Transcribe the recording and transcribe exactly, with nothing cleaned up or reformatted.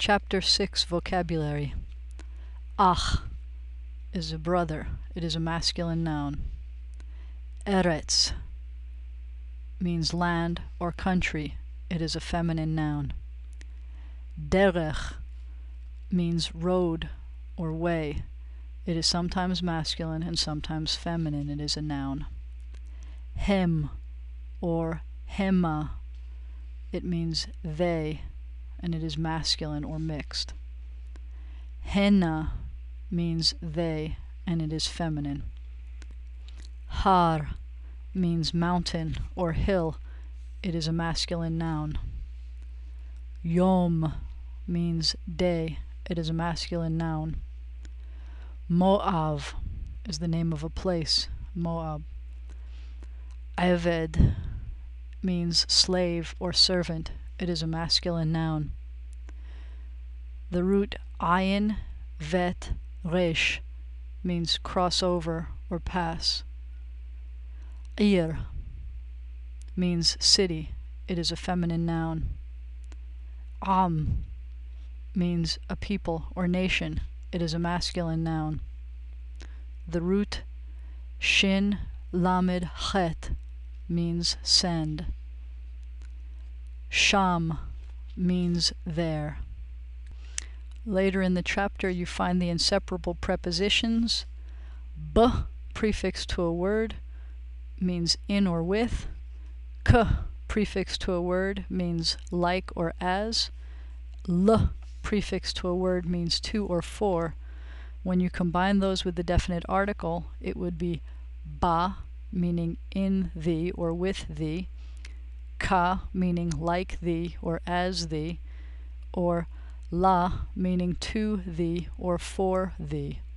Chapter six, Vocabulary. Ach is a brother. It is a masculine noun. Eretz means land or country. It is a feminine noun. Derech means road or way. It is sometimes masculine and sometimes feminine. It is a noun. Hem or hema, it means they, and it is masculine or mixed. Henna means they, and it is feminine. Har means mountain or hill. It is a masculine noun. Yom means day. It is a masculine noun. Moav is the name of a place, Moab. Eved means slave or servant. It is a masculine noun. The root ayin, vet, resh means cross over or pass. Ir means city. It is a feminine noun. Am means a people or nation. It is a masculine noun. The root shin, lamed, chet means send. Sham means there. Later in the chapter you find the inseparable prepositions. B, prefix to a word, means in or with. K, prefix to a word, means like or as. L, prefix to a word, means to or for. When you combine those with the definite article, it would be ba, meaning in thee or with thee, ka, meaning like thee or as thee, or la, meaning to thee or for thee.